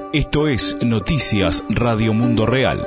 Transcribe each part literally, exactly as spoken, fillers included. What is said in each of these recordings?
Esto es Noticias Radio Mundo Real.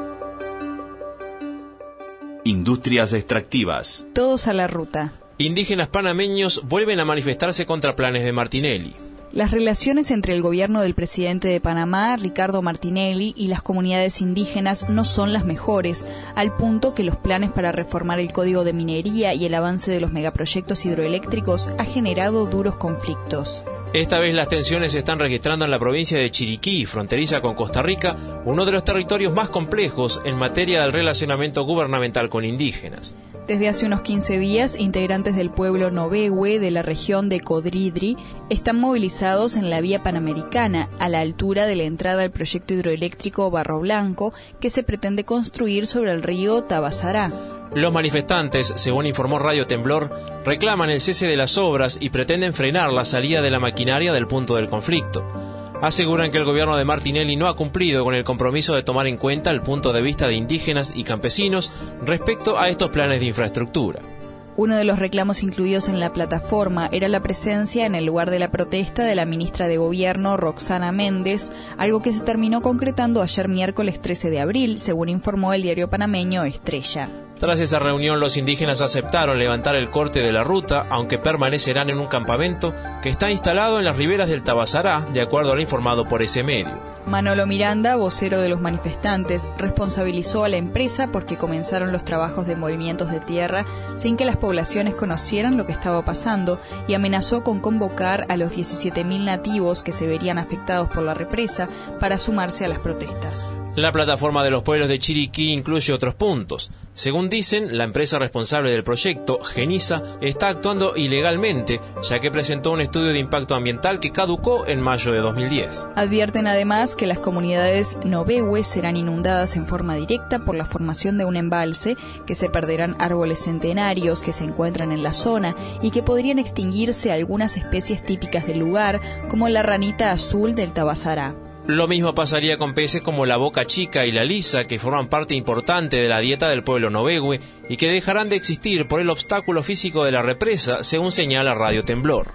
Industrias extractivas. Todos a la ruta. Indígenas panameños vuelven a manifestarse contra planes de Martinelli. Las relaciones entre el gobierno del presidente de Panamá, Ricardo Martinelli, y las comunidades indígenas no son las mejores, al punto que los planes para reformar el Código de Minería y el avance de los megaproyectos hidroeléctricos ha generado duros conflictos. Esta vez las tensiones se están registrando en la provincia de Chiriquí, fronteriza con Costa Rica, uno de los territorios más complejos en materia del relacionamiento gubernamental con indígenas. Desde hace unos quince días, integrantes del pueblo Novehue de la región de Codridri están movilizados en la vía panamericana, a la altura de la entrada al proyecto hidroeléctrico Barro Blanco, que se pretende construir sobre el río Tabasará. Los manifestantes, según informó Radio Temblor, reclaman el cese de las obras y pretenden frenar la salida de la maquinaria del punto del conflicto. Aseguran que el gobierno de Martinelli no ha cumplido con el compromiso de tomar en cuenta el punto de vista de indígenas y campesinos respecto a estos planes de infraestructura. Uno de los reclamos incluidos en la plataforma era la presencia en el lugar de la protesta de la ministra de Gobierno, Roxana Méndez, algo que se terminó concretando ayer miércoles trece de abril, según informó el diario panameño Estrella. Tras esa reunión, los indígenas aceptaron levantar el corte de la ruta, aunque permanecerán en un campamento que está instalado en las riberas del Tabasará, de acuerdo a lo informado por ese medio. Manolo Miranda, vocero de los manifestantes, responsabilizó a la empresa porque comenzaron los trabajos de movimientos de tierra sin que las poblaciones conocieran lo que estaba pasando y amenazó con convocar a los diecisiete mil nativos que se verían afectados por la represa para sumarse a las protestas. La plataforma de los pueblos de Chiriquí incluye otros puntos. Según dicen, la empresa responsable del proyecto, Genisa, está actuando ilegalmente, ya que presentó un estudio de impacto ambiental que caducó en mayo de dos mil diez. Advierten además que las comunidades Novehue serán inundadas en forma directa por la formación de un embalse, que se perderán árboles centenarios que se encuentran en la zona y que podrían extinguirse algunas especies típicas del lugar, como la ranita azul del Tabasará. Lo mismo pasaría con peces como la boca chica y la lisa, que forman parte importante de la dieta del pueblo Novehue y que dejarán de existir por el obstáculo físico de la represa, según señala Radio Temblor.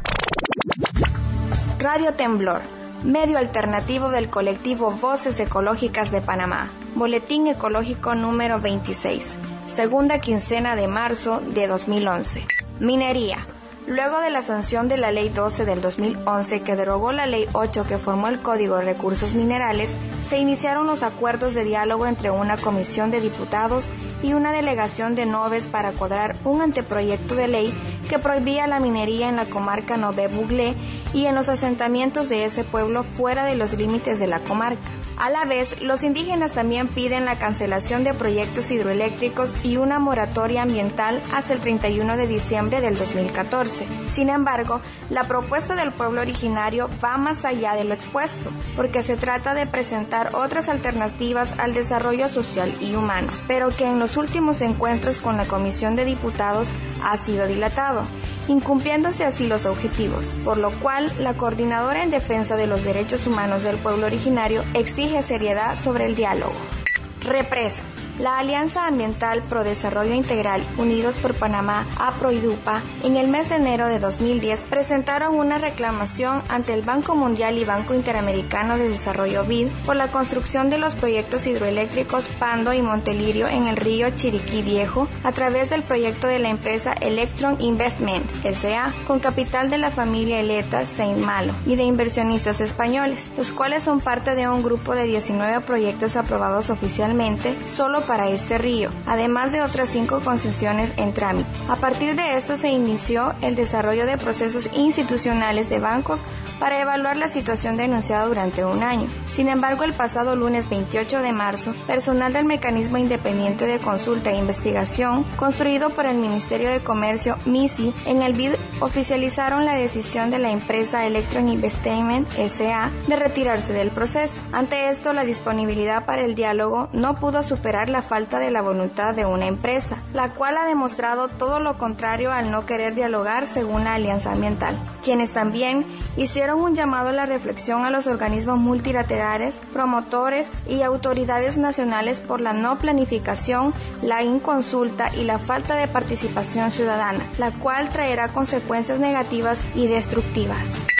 Radio Temblor, medio alternativo del colectivo Voces Ecológicas de Panamá. Boletín ecológico número veintiséis, segunda quincena de marzo de dos mil once. Minería. Luego de la sanción de la Ley doce del dos mil once, que derogó la Ley ocho que formó el Código de Recursos Minerales, se iniciaron los acuerdos de diálogo entre una comisión de diputados y una delegación de Noves para cuadrar un anteproyecto de ley que prohibía la minería en la comarca Nové-Buglé y en los asentamientos de ese pueblo fuera de los límites de la comarca. A la vez, los indígenas también piden la cancelación de proyectos hidroeléctricos y una moratoria ambiental hasta el treinta y uno de diciembre del dos mil catorce. Sin embargo, la propuesta del pueblo originario va más allá de lo expuesto, porque se trata de presentar otras alternativas al desarrollo social y humano, pero que en los últimos encuentros con la Comisión de Diputados ha sido dilatado, incumpliéndose así los objetivos, por lo cual la Coordinadora en Defensa de los Derechos Humanos del Pueblo Originario exige seriedad sobre el diálogo. Represas. La Alianza Ambiental Pro Desarrollo Integral Unidos por Panamá, APRO-IDUPA, en el mes de enero de dos mil diez presentaron una reclamación ante el Banco Mundial y Banco Interamericano de Desarrollo B I D por la construcción de los proyectos hidroeléctricos Pando y Montelirio en el río Chiriquí Viejo a través del proyecto de la empresa Electron Investment S A con capital de la familia Eleta Saint Malo y de inversionistas españoles, los cuales son parte de un grupo de diecinueve proyectos aprobados oficialmente solo para este río, además de otras cinco concesiones en trámite. A partir de esto se inició el desarrollo de procesos institucionales de bancos para evaluar la situación denunciada durante un año. Sin embargo, el pasado lunes veintiocho de marzo, personal del Mecanismo Independiente de Consulta e Investigación, construido por el Ministerio de Comercio, MISI, en el B I D oficializaron la decisión de la empresa Electron Investment S A de retirarse del proceso. Ante esto, la disponibilidad para el diálogo no pudo superar la falta de la voluntad de una empresa, la cual ha demostrado todo lo contrario al no querer dialogar, según la Alianza Ambiental, quienes también hicieron un llamado a la reflexión a los organismos multilaterales, promotores y autoridades nacionales por la no planificación, la inconsulta y la falta de participación ciudadana, la cual traerá consecuencias negativas y destructivas.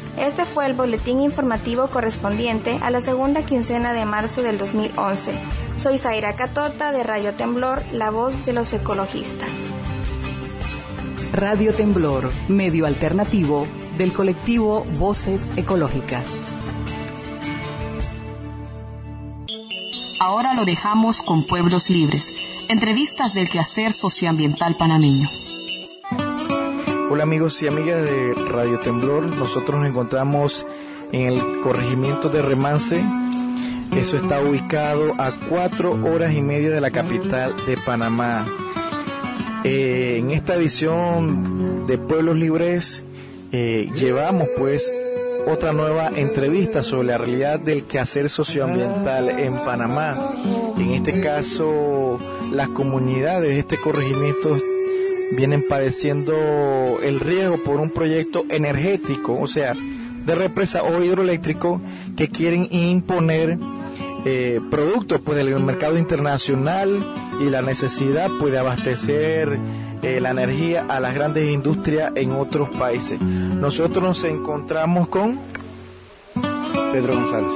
Este fue el boletín informativo correspondiente a la segunda quincena de marzo del dos mil once. Soy Zaira Catota de Radio Temblor, la voz de los ecologistas. Radio Temblor, medio alternativo del colectivo Voces Ecológicas. Ahora lo dejamos con Pueblos Libres, entrevistas del quehacer socioambiental panameño. Hola amigos y amigas de Radio Temblor, nosotros nos encontramos en el corregimiento de Remance. Eso está ubicado a cuatro horas y media de la capital de Panamá. Eh, en esta edición de Pueblos Libres eh, llevamos pues otra nueva entrevista sobre la realidad del quehacer socioambiental en Panamá. En este caso, las comunidades de este corregimiento vienen padeciendo el riesgo por un proyecto energético, o sea, de represa o hidroeléctrico, que quieren imponer eh, productos pues del mercado internacional y la necesidad pues de abastecer eh, la energía a las grandes industrias en otros países. Nosotros nos encontramos con Pedro González,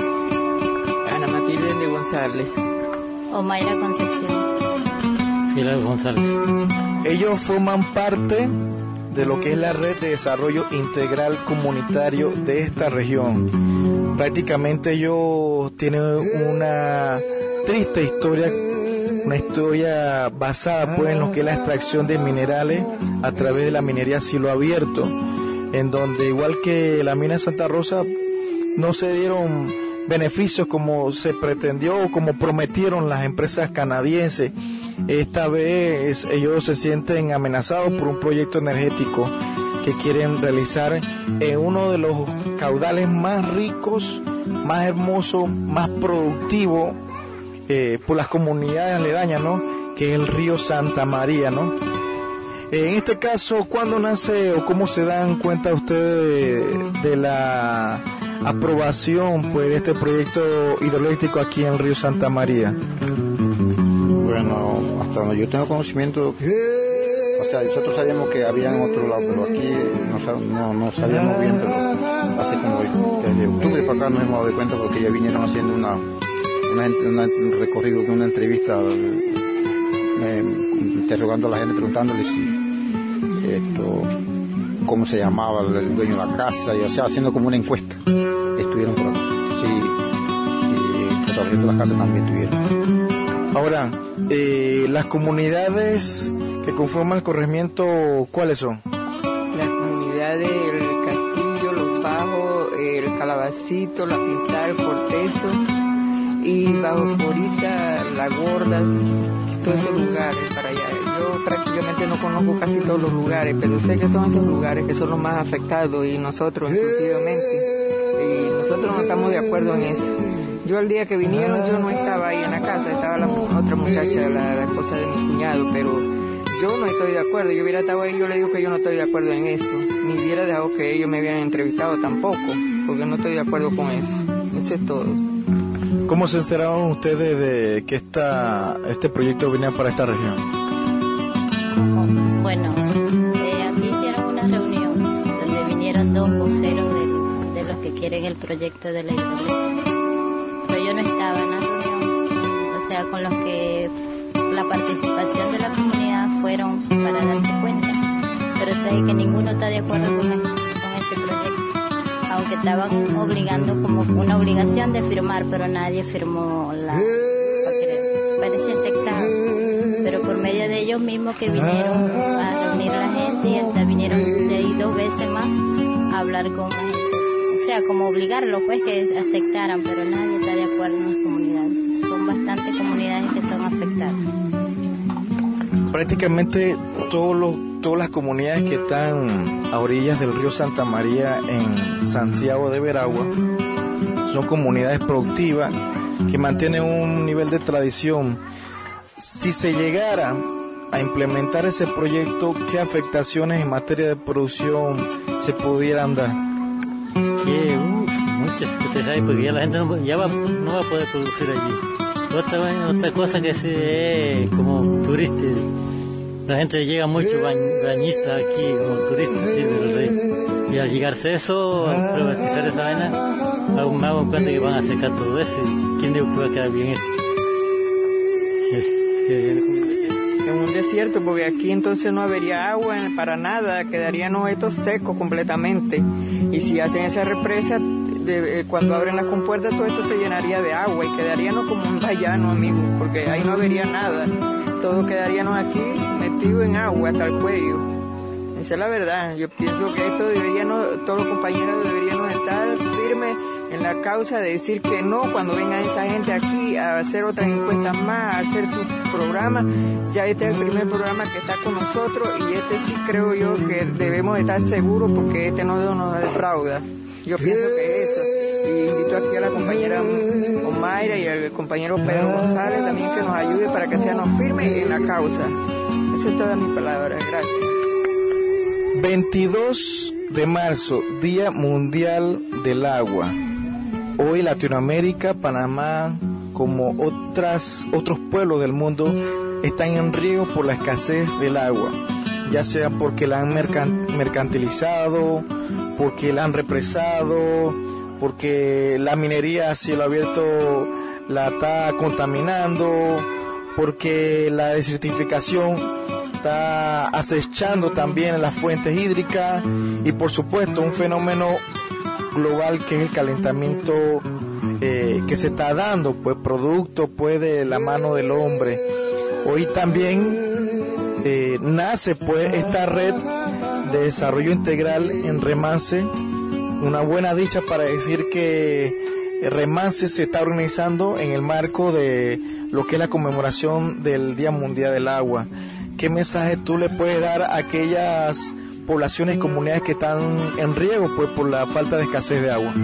Ana Matilde González, Omaira Concepción, Pilar González. Ellos forman parte de lo que es la red de desarrollo integral comunitario de esta región. Prácticamente ellos tienen una triste historia, una historia basada pues en lo que es la extracción de minerales a través de la minería a cielo abierto, en donde igual que la mina de Santa Rosa no se dieron beneficios como se pretendió o como prometieron las empresas canadienses. Esta vez ellos se sienten amenazados por un proyecto energético que quieren realizar en uno de los caudales más ricos, más hermosos, más productivos eh, por las comunidades aledañas, ¿no? Que es el río Santa María, ¿no? En este caso, ¿cuándo nace o cómo se dan cuenta ustedes de, de la aprobación pues de este proyecto hidroeléctrico aquí en el río Santa María? Bueno, hasta donde yo tengo conocimiento, o sea, nosotros sabíamos que había en otro lado, pero aquí no, no, no sabíamos bien, pero hace como desde octubre para acá nos hemos dado cuenta porque ya vinieron haciendo una, una, una un recorrido, una entrevista, eh, interrogando a la gente, preguntándole si esto, cómo se llamaba el dueño de la casa, y, o sea, haciendo como una encuesta. Estuvieron por aquí, sí, y recorriendo las casas también estuvieron. Ahora, eh, las comunidades que conforman el corregimiento, ¿cuáles son? Las comunidades del Castillo, Los Bajos, el Calabacito, La Pintada, el Cortezo y Bajo Florita, La Gorda, todos esos lugares para allá. Yo prácticamente no conozco casi todos los lugares, pero sé que son esos lugares que son los más afectados y nosotros exclusivamente. Y nosotros no estamos de acuerdo en eso. Yo el día que vinieron yo no estaba ahí en la casa, estaba la otra muchacha, la, la esposa de mi cuñado, pero yo no estoy de acuerdo. Yo hubiera estado ahí, yo le digo que yo no estoy de acuerdo en eso, ni hubiera dejado que ellos me hubieran entrevistado tampoco, porque no estoy de acuerdo con eso. Eso es todo. ¿Cómo se enteraron ustedes de que esta, este proyecto venía para esta región? Bueno, eh, aquí hicieron una reunión donde vinieron dos voceros de, de los que quieren el proyecto de la hidroeléctrica. Pero yo no estaba en la reunión, o sea, con los que la participación de la comunidad fueron para darse cuenta, pero sé que ninguno está de acuerdo con este, con este proyecto, aunque estaban obligando como una obligación de firmar, pero nadie firmó la, parece aceptado, pero por medio de ellos mismos que vinieron a reunir a la gente y hasta vinieron de ahí dos veces más a hablar con la gente. O sea, como obligarlos pues que aceptaran, pero nadie está de acuerdo en las comunidades. Son bastantes comunidades que son afectadas. Prácticamente todos los, todas las comunidades que están a orillas del río Santa María en Santiago de Veragua son comunidades productivas que mantienen un nivel de tradición. Si se llegara a implementar ese proyecto, ¿qué afectaciones en materia de producción se pudieran dar? Que uh, muchas, usted sabe, porque ya la gente no, ya va, no va a poder producir allí. Otra, otra cosa que se es como turista, la gente llega mucho bañ, bañista aquí como turista, sí, del rey. Y al llegarse eso, al privatizar esa vaina, aún me hago cuenta que van a secar todo eso. ¿Quién dijo que va a quedar bien esto? En un desierto, porque aquí entonces no habría agua para nada, quedarían esto seco completamente. Y si hacen esa represa, de, cuando abren las compuertas, todo esto se llenaría de agua y quedaríamos como un llano, amigo, porque ahí no habría nada. Todo quedaríamos aquí metido en agua hasta el cuello. Esa es la verdad. Yo pienso que esto deberíamos, todos los compañeros deberíamos estar firmes en la causa de decir que no cuando venga esa gente aquí a hacer otras encuestas más, a hacer sus programas. Ya este es el primer programa que está con nosotros y este sí creo yo que debemos estar seguros porque este no nos defrauda. Yo pienso que eso. Y invito aquí a la compañera Omaira y al compañero Pedro González también que nos ayude para que seamos firmes en la causa. Esa es toda mi palabra. Gracias. veintidós de marzo, Día Mundial del Agua. Hoy Latinoamérica, Panamá, como otras, otros pueblos del mundo, están en riesgo por la escasez del agua, ya sea porque la han mercan, mercantilizado, porque la han represado, porque la minería a cielo abierto la está contaminando, porque la desertificación está acechando también las fuentes hídricas y por supuesto un fenómeno global que es el calentamiento eh, que se está dando, pues producto pues de la mano del hombre. Hoy también eh, nace pues esta red de desarrollo integral en Remance, una buena dicha para decir que Remance se está organizando en el marco de lo que es la conmemoración del Día Mundial del Agua. ¿Qué mensaje tú le puedes dar a aquellas poblaciones y comunidades que están en riesgo pues por la falta de escasez de agua?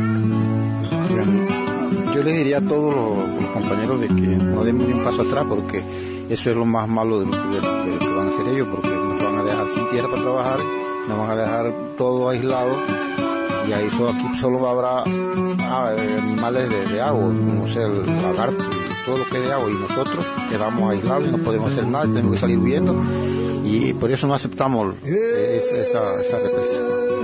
Yo les diría a todos los, los compañeros de que no den ni un paso atrás, porque eso es lo más malo de lo, de, de lo que van a hacer ellos, porque nos van a dejar sin tierra para trabajar, nos van a dejar todo aislado y ahí solo, aquí solo habrá ah, animales de, de agua, como sea el lagarto, todo lo que es de agua, y nosotros quedamos aislados y no podemos hacer nada, tenemos que salir huyendo y por eso no aceptamos esa, esa, esa represa.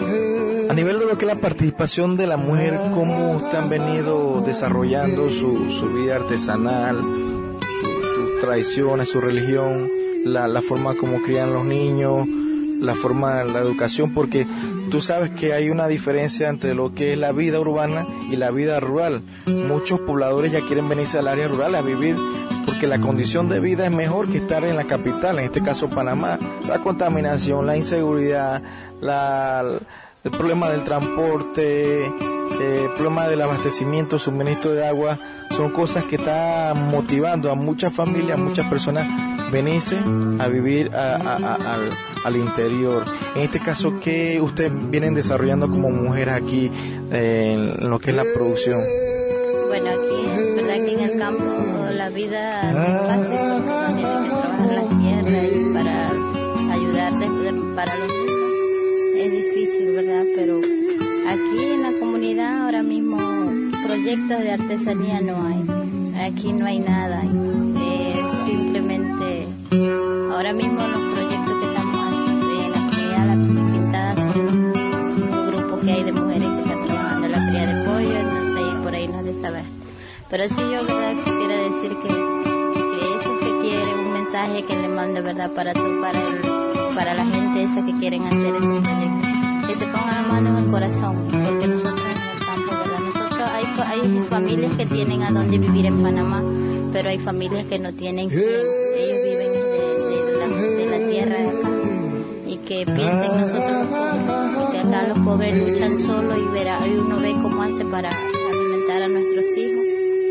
A nivel de lo que es la participación de la mujer, ¿cómo usted han venido desarrollando su, su vida artesanal, su, sus tradiciones, su religión, la, la forma como crían los niños, la forma de la educación? Porque tú sabes que hay una diferencia entre lo que es la vida urbana y la vida rural. Muchos pobladores ya quieren venirse al área rural a vivir porque la condición de vida es mejor que estar en la capital, en este caso Panamá. La contaminación, la inseguridad, la... el problema del transporte, el problema del abastecimiento, suministro de agua, son cosas que están motivando a muchas familias, a muchas personas venirse a vivir a, a, a, al, al interior. En este caso, ¿qué ustedes vienen desarrollando como mujeres aquí eh, en lo que es la producción? Bueno, aquí es verdad que en el campo la vida no es fácil porque uno tiene que trabajar la tierra y para ayudar de, para los niños es difícil, ¿verdad? Pero aquí en la comunidad ahora mismo proyectos de artesanía no hay. Aquí no hay nada. Eh, simplemente ahora mismo los proyectos que estamos en la comunidad La Pintada son un grupo que hay de mujeres que están trabajando en la cría de pollo, entonces ahí por ahí no de saber. Pero sí yo, ¿verdad? Quisiera decir que, que esos que quieren un mensaje que le mando, ¿verdad? Para tu, para el, para la gente esa que quieren hacer ese proyecto, que se pongan la mano en el corazón, porque nosotros en el campo, ¿verdad? Nosotros hay, hay familias que tienen a dónde vivir en Panamá, pero hay familias que no tienen quien. Ellos viven de, de, la, de la tierra de acá, y que piensen nosotros los pobres, que acá los pobres luchan solo y, verá, y uno ve cómo hace para alimentar a nuestros hijos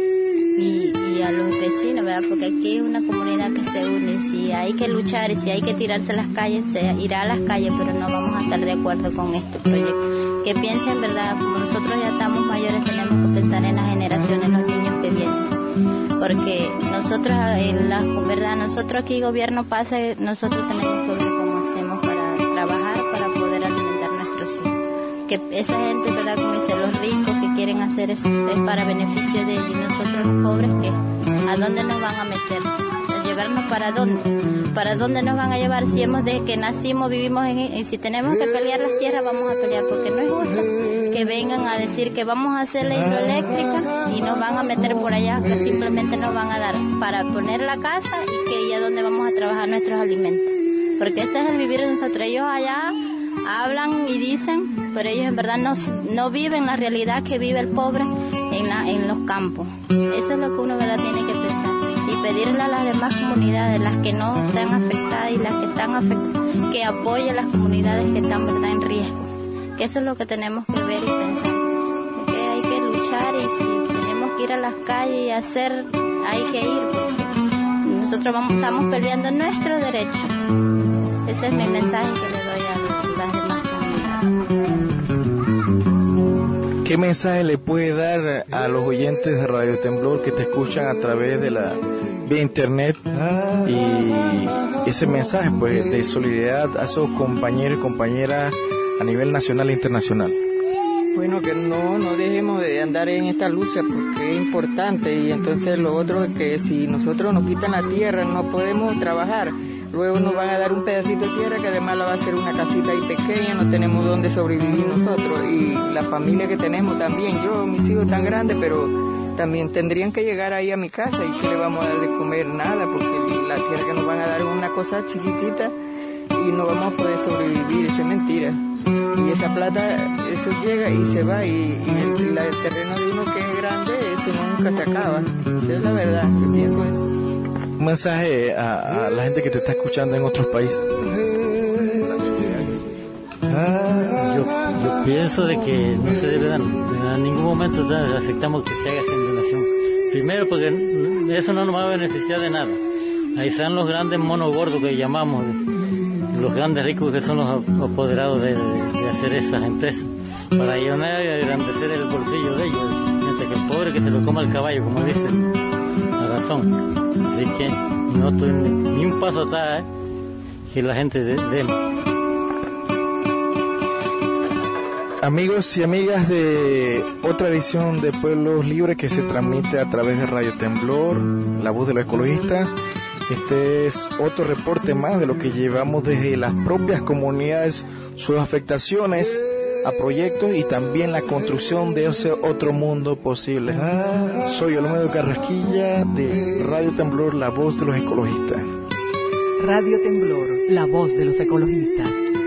y, y a los vecinos, ¿verdad? Porque aquí es una comunidad que se une. Si hay que luchar y si hay que tirarse a las calles, se irá a las calles, pero no vamos a estar de acuerdo con este proyecto. Que piensen, ¿verdad? Como nosotros ya estamos mayores, tenemos que pensar en las generaciones, los niños que vienen. Porque nosotros, en la verdad, nosotros aquí gobierno pasa, nosotros tenemos que ver cómo hacemos para trabajar, para poder alimentar a nuestros hijos. Que esa gente, ¿verdad? Como dicen los ricos que quieren hacer eso, es para beneficio de ellos, y nosotros los pobres, ¿qué? ¿A dónde nos van a meter? Yo ¿llevarnos para dónde? ¿Para dónde nos van a llevar si hemos desde que nacimos, vivimos en, y si tenemos que pelear las tierras, vamos a pelear? Porque no es justo que vengan a decir que vamos a hacer la hidroeléctrica y nos van a meter por allá, que simplemente nos van a dar para poner la casa y que ya donde vamos a trabajar nuestros alimentos. Porque ese es el vivir de nosotros. Ellos allá hablan y dicen, pero ellos en verdad no, no viven la realidad que vive el pobre en, la, en los campos. Eso es lo que uno verdad tiene que pensar y pedirle a las demás comunidades, las que no están afectadas y las que están afectadas, que apoyen las comunidades que están verdad en riesgo. Que eso es lo que tenemos que ver y pensar. Que hay que luchar y si tenemos que ir a las calles y hacer, hay que ir porque nosotros vamos, estamos peleando nuestro derecho. Ese es mi mensaje que le doy a las demás comunidades. ¿Qué mensaje le puede dar a los oyentes de Radio Temblor que te escuchan a través de la vía internet y ese mensaje pues de solidaridad a esos compañeros y compañeras a nivel nacional e internacional? Bueno, que no, no dejemos de andar en esta lucha porque es importante, y entonces lo otro es que si nosotros nos quitan la tierra no podemos trabajar. Luego nos van a dar un pedacito de tierra que además la va a hacer una casita ahí pequeña, no tenemos dónde sobrevivir nosotros y la familia que tenemos también. Yo, mis hijos tan grandes, pero también tendrían que llegar ahí a mi casa y que le vamos a dar de comer nada porque la tierra que nos van a dar es una cosa chiquitita y no vamos a poder sobrevivir, eso es mentira. Y esa plata, eso llega y se va y, y el, la, el terreno de uno que es grande, eso nunca se acaba. Esa es la verdad, yo pienso eso. Un mensaje a, a la gente que te está escuchando en otros países. Yo, yo pienso de que no se debe dar, en ningún momento aceptamos que se haga sin donación. Primero porque eso no nos va a beneficiar de nada. Ahí están los grandes monos gordos que llamamos, los grandes ricos que son los apoderados de, de hacer esas empresas, para llenar y engrandecer el bolsillo de ellos, mientras que el pobre que se lo coma el caballo, como dicen, la razón. Así que no estoy ni, ni un paso atrás, ¿eh? Que la gente dé. De, de. Amigos y amigas de otra edición de Pueblos Libres que se transmite a través de Radio Temblor, la voz de los ecologistas. Este es otro reporte más de lo que llevamos desde las propias comunidades, sus afectaciones a proyectos y también la construcción de ese otro mundo posible. Soy Olmedo Carrasquilla de Radio Temblor, la voz de los ecologistas. Radio Temblor, la voz de los ecologistas.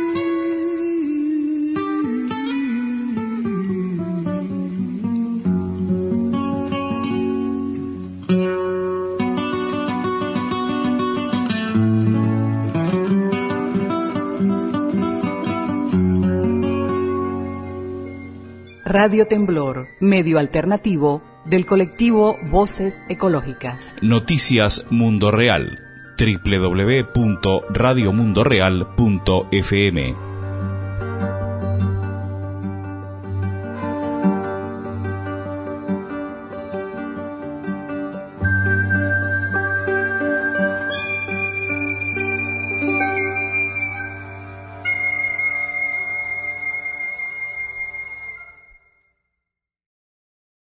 Radio Temblor, medio alternativo del colectivo Voces Ecológicas. Noticias Mundo Real, doble u doble u doble u punto radio mundo real punto f m.